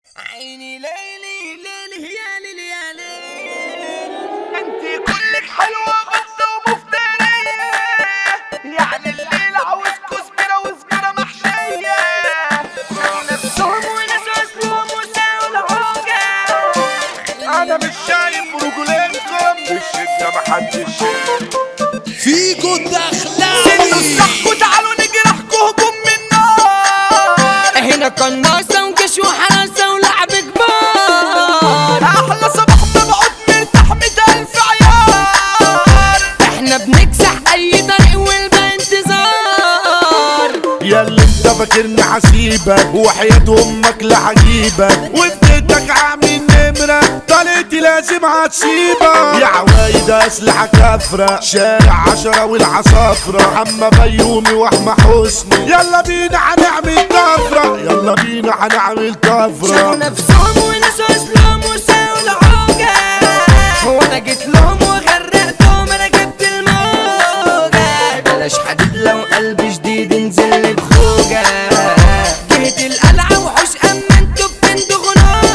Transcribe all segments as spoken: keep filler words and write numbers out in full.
عيني ليلي ليلي يا ليلي يا ليل، انتي كلك حلوة غصة ومفترية، يعني الليل عاوز كزبرة وزبرة محشية. نفسهم وناس اسلوب وساوي العوجة. انا مش شايف رجولينكم الشدة محدش شايف فيكو سنوا دخلاوي. الصحكوا تعالوا نجرحكوا هجوم من نار. هنا قناصة وكش وحراسة ولعب كبار. احلى صباح مبعوث مرتاح مية الف عيار. احنا بنكسح اي طريق والباقي انتظار. ياللي انت فاكرني حسيبك وحياة امك لحجيبك وفديتك عامل نمرة طلعتي لازم هتسيبك. يا عوايد اسلحة كافرة شارع عشرة والعصافرة حما بيومي واحمى حسني. يلا بينا هنعمل طفرة يلا بينا هنعمل شافوا طفرة. نفسهم وناس اسلوب وساوي العوجة. هو انا جيت لهم وغرقتهم انا جبت الموجة. بلاش حديد لو قلبي شديد انزل بخوجة. جهة القلعة وحوش اما انتوا بتندغوا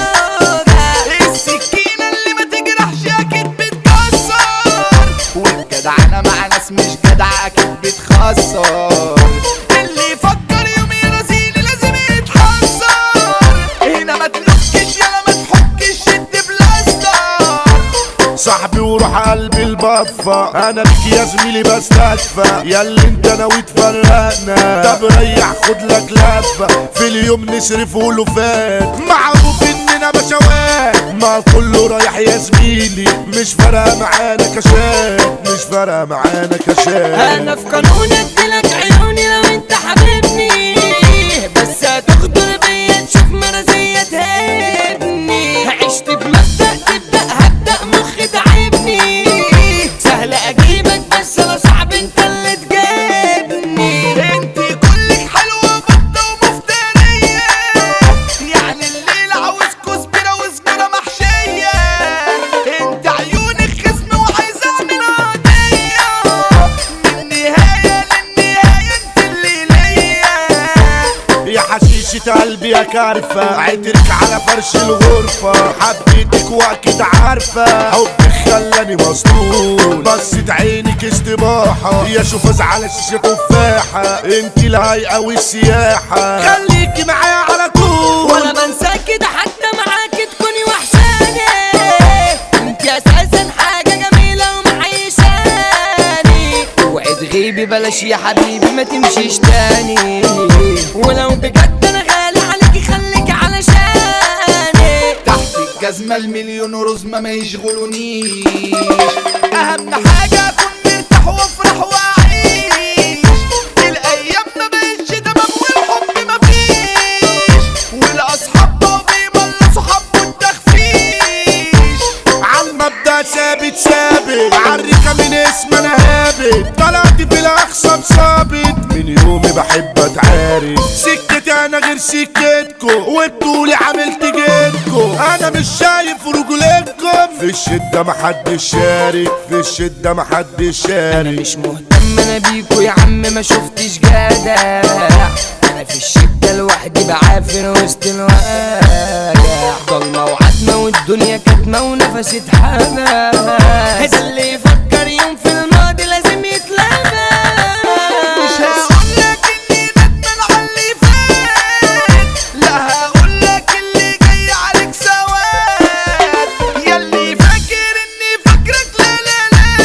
نوجة. السكينة اللي ما تجرحش اكيد بتكسر، والجدعنة مع ناس مش جدعة اكيد بتخسر. اللي يفكر يوم يرازيني لازم يتحسر. هنا ما تلوكش يلا ما تحكش شد بلاستر. صاحبي وروح قلبي البفة انا بك يا زميلي بستكفى. ياللي انت ناوي تفرقنا طب ريح خد لك لفة. في اليوم نصرف ولوفات معروف اننا بشوات ما كله رايح يا زميلي. مش فارقة معانا كشات مش فارقة معانا كشات. انا في قانون اديلك عيوني لو انت حبيبني. بس هتغدر بيا تشوف مرازية تهبني. عشت بمبدأ تبدأ هبدأ مخي تعبني. سهل اجيبك بس انا صعب انت اللي تجيبني. انتي كلك حلوة بطة ومفترية، يعني الليل عاوز كزبرة وزبرة محشية. انت عيونك خصم وعايز اعمل قضية، من النهاية للنهاية انت اللي ليا. يا حشيشة قلبي يا كارفة عطرك على فرش الغرفة. حبيتك واكيد عارفة حبك خلاني مسطول. بصت عينك استباحة يا شوفز على شاشة تفاحة. انت الهيئة والسياحة خليكي معايا على طول. وانا بنساك كده حتى معاك تكوني وحشاني. انت اساسا حاجة جميلة ومعيشاني. اوعي تغيبي بلاش يا حبيبي ما تمشيش تاني. ولو بجد انا غالي عليكي خليكي علشاني. تحت الجزمة المليون رزمة ما يشغلونيش. أهم حاجة أكون مرتاح وأفرح وأعيش. الأيام ما بقتش تمام والحب مفيش، والأصحاب بقوا بيملصوا حب والتخفيش. عالمبدأ ثابت ثابت عالريكة من اسم انا هابت. طلعت في الاخصام ثابت من يومي بحب اتعارك. سكتي انا غير سكتكو وبطولي عملت جيتكو. انا مش شايف رجولكم في الشدة محدش شارك في الشدة محدش شارك. مش مهتم انا بيكو يا عم ما شفتش جدع. انا في الشدة لوحدي بعافر وسط الواجع. ضلمة وعتمة والدنيا كاتمة ونفسي اتحبس. هذا اللي يفكر يوم في الماضي لازم يتلبس. مش هقولك إني ندمان على اللي فات، لا هقولك اللي جاي عليك سواد. ياللي فاكر إني فاكرك لا لا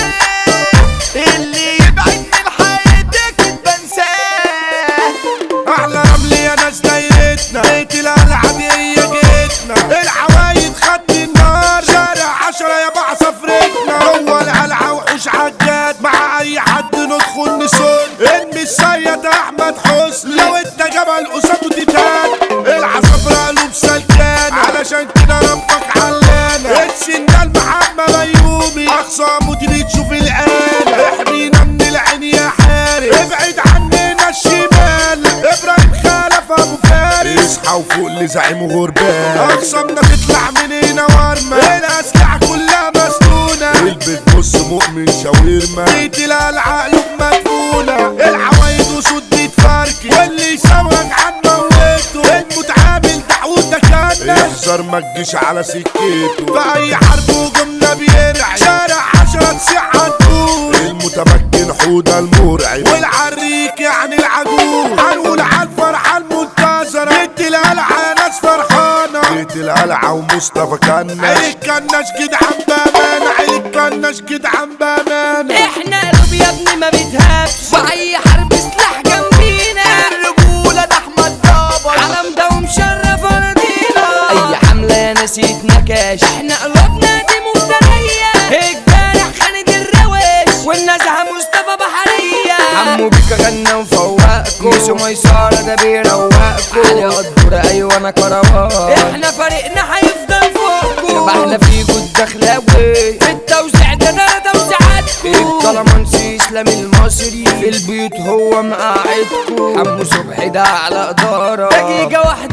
لا، اللي يبعد من حياتك بنساه. احلى رمل يا ناس دايرتنا بيت الالعاب هي جيتنا. العوايد خد النار شارع عشرة يا بع سفرتنا. جوه القلعة وحوش عجاد مع اي حد ندخل نسون. ارمي السيد احمد حسني لو انت جبل قصاده تيتان. العصافرة قلوب سلكانة علشان كده ربك علانة. السندال محمد بيومي اخصامه دي بتشوف الآلة. احمينا من العين يا حارس ابعد عننا الشمال. ابراهيم خلف ابو فارس اصحى وفوق لزعيم غربان. اقسامنا تطلع من هنا ورمة. الاسلحة كلها مسنونة. البيت بص مؤمن شاورما. بيت القلعة قلوب مدفونة. العوايد وسود بيتفركي واللي يسوق عن موته. المتعامل دعوتك انا احذر ما تجيش على سكته، في اي حرب هجومنا بيرعي، شارع عشرة تسيح هتقول المتمكن حوده المرعب، والعريك يعني العجوز، هنقول على الفرحة المنتظرة، بيت القلعة يا ناس فرحانة، بيت القلعة ومصطفى كناش، عيلة كناش جدعان بأمانة، عيلة كناش جدعان بأمانة، احنا قلوب يا ابني ما بتهابش، في اي حرب سلاح جنبينا، الرجولة ده احمد دبر، علم ده ومشرف ارضينا، اي حملة يا ناس يتنكش، احنا قلوبنا دي مفترية، الجارح خالد الروش والنزهة مصطفى بحرية، عمو بيكا غنى وفوقكم، ميسو ميسارة ده بيروقكم، علي قدورة ايوه انا كروان، احنا فريقنا هيفضل فوقكم، شبحنا فيكوا الدخلاوي، في التوزيع ده ده توزيعاتكم، الطلمانسي اسلام المصري، في البيوت هو مقاعدكم، حمو صبحي ده على ادارة، دقيقة واحدة